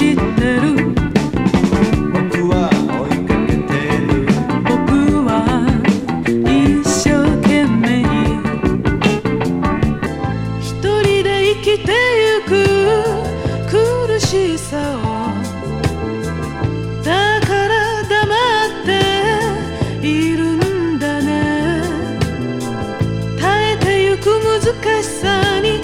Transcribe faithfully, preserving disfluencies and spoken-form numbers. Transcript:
知ってる。 僕は追いかけてる。 僕は一生懸命一人で生きてゆく苦しさを、だから黙っているんだね。耐えてゆく難しさに